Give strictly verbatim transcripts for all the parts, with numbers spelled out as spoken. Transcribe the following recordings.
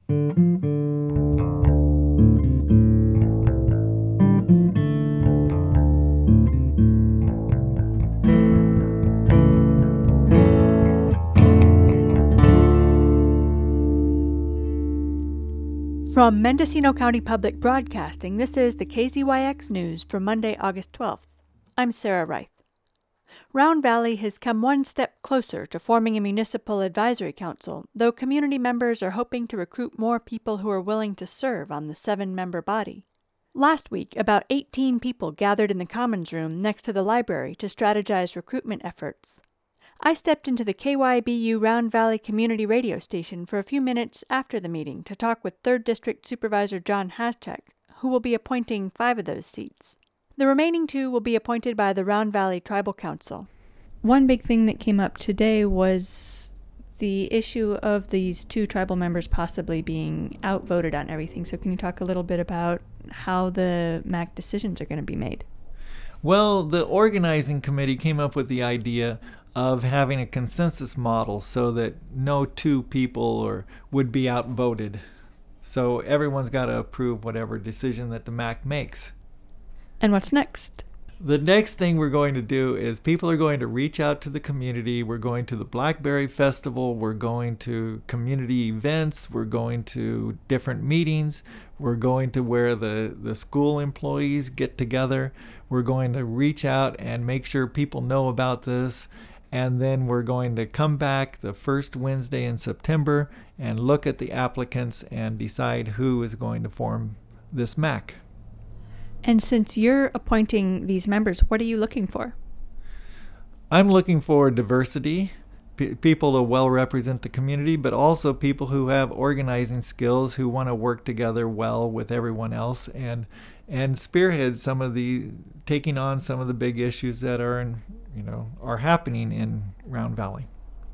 From Mendocino County Public Broadcasting, this is the K Z Y X News for Monday, August twelfth. I'm Sarah Reith. Round Valley has come one step closer to forming a municipal advisory council, though community members are hoping to recruit more people who are willing to serve on the seven-member body. Last week, about eighteen people gathered in the Commons Room next to the library to strategize recruitment efforts. I stepped into the K Y B U Round Valley Community Radio Station for a few minutes after the meeting to talk with third District Supervisor John Haschek, who will be appointing five of those seats. The remaining two will be appointed by the Round Valley Tribal Council. One big thing that came up today was the issue of these two tribal members possibly being outvoted on everything. So can you talk a little bit about how the M A C decisions are going to be made? Well, the organizing committee came up with the idea of having a consensus model so that no two people or would be outvoted. So everyone's got to approve whatever decision that the M A C makes. And what's next? The next thing we're going to do is people are going to reach out to the community. We're going to the Blackberry Festival. We're going to community events. We're going to different meetings. We're going to where the, the school employees get together. We're going to reach out and make sure people know about this. And then we're going to come back the first Wednesday in September and look at the applicants and decide who is going to form this M A C. And since you're appointing these members, what are you looking for? I'm looking for diversity, p- people to well represent the community, but also people who have organizing skills, who want to work together well with everyone else and and spearhead some of the, taking on some of the big issues that are in, you know, are happening in Round Valley.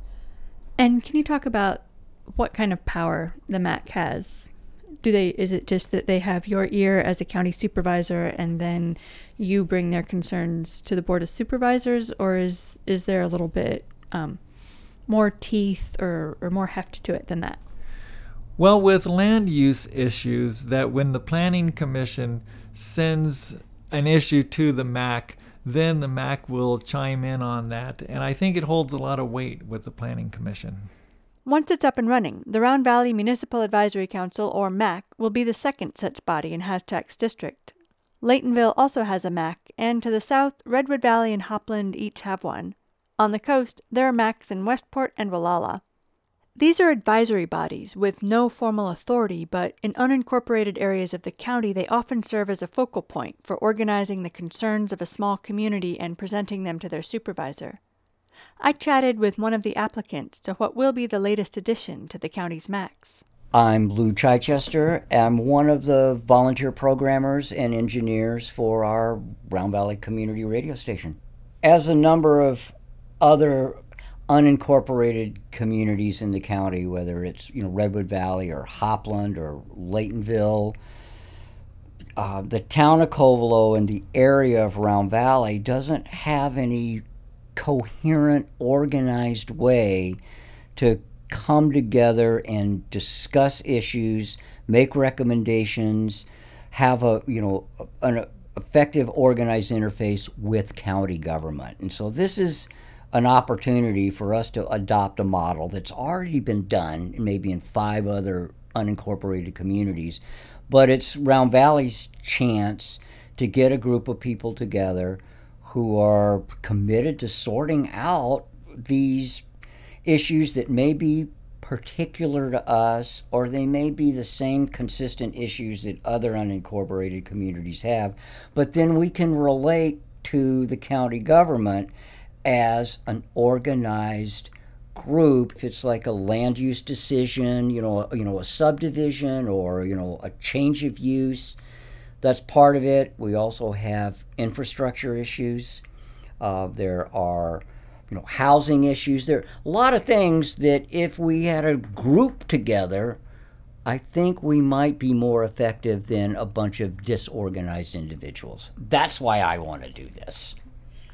And can you talk about what kind of power the M A C has? Do they, is it just that they have your ear as a county supervisor and then you bring their concerns to the Board of Supervisors, or is is there a little bit um, more teeth or, or more heft to it than that? Well, with land use issues, that when the Planning Commission sends an issue to the M A C, then the M A C will chime in on that. And I think it holds a lot of weight with the Planning Commission. Once it's up and running, the Round Valley Municipal Advisory Council, or M A C, will be the second such body in Haschek's district. Laytonville also has a M A C, and to the south, Redwood Valley and Hopland each have one. On the coast, there are M A Cs in Westport and Wallala. These are advisory bodies with no formal authority, but in unincorporated areas of the county, they often serve as a focal point for organizing the concerns of a small community and presenting them to their supervisor. I chatted with one of the applicants to what will be the latest addition to the county's M A Cs. I'm Lou Chichester. I'm one of the volunteer programmers and engineers for our Round Valley Community Radio Station. As a number of other unincorporated communities in the county, whether it's, you know, Redwood Valley or Hopland or Laytonville, uh, the town of Covelo and the area of Round Valley doesn't have any coherent, organized way to come together and discuss issues, make recommendations, have a, you know, an effective organized interface with county government. And so this is an opportunity for us to adopt a model that's already been done, maybe in five other unincorporated communities, but it's Round Valley's chance to get a group of people together who are committed to sorting out these issues that may be particular to us, or they may be the same consistent issues that other unincorporated communities have, but then we can relate to the county government as an organized group. If it's like a land use decision, you know, you know, a subdivision or, you know, a change of use, that's part of it. We also have infrastructure issues. Uh, there are, you know, housing issues. There are a lot of things that if we had a group together, I think we might be more effective than a bunch of disorganized individuals. That's why I want to do this.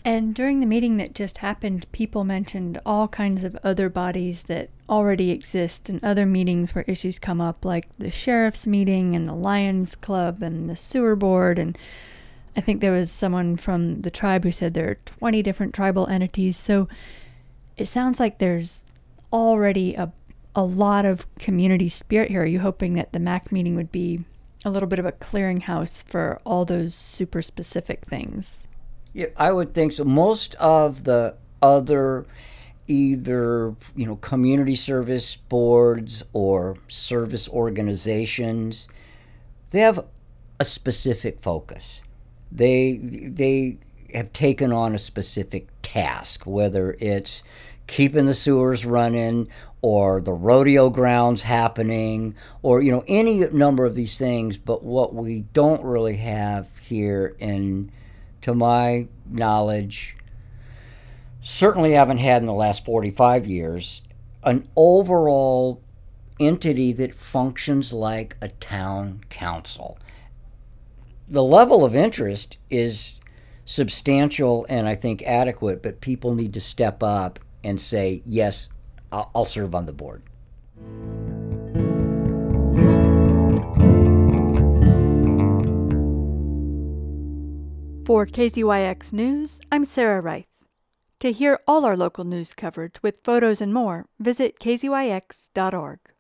And during the meeting that just happened, people mentioned all kinds of other bodies that already exist and other meetings where issues come up, like the sheriff's meeting and the Lions Club and the sewer board. And I think there was someone from the tribe who said there are twenty different tribal entities. So it sounds like there's already a, a lot of community spirit here. Are you hoping that the M A C meeting would be a little bit of a clearinghouse for all those super specific things? Yeah, I would think so. Most of the other either, you know, community service boards or service organizations, they have a specific focus. They they have taken on a specific task, whether it's keeping the sewers running or the rodeo grounds happening or, you know, any number of these things. But what we don't really have here, in to my knowledge, certainly haven't had in the last forty-five years, an overall entity that functions like a town council. The level of interest is substantial and I think adequate, but people need to step up and say, yes, I'll, I'll serve on the board. For K Z Y X News, I'm Sarah Reith. To hear all our local news coverage with photos and more, visit k z y x dot org.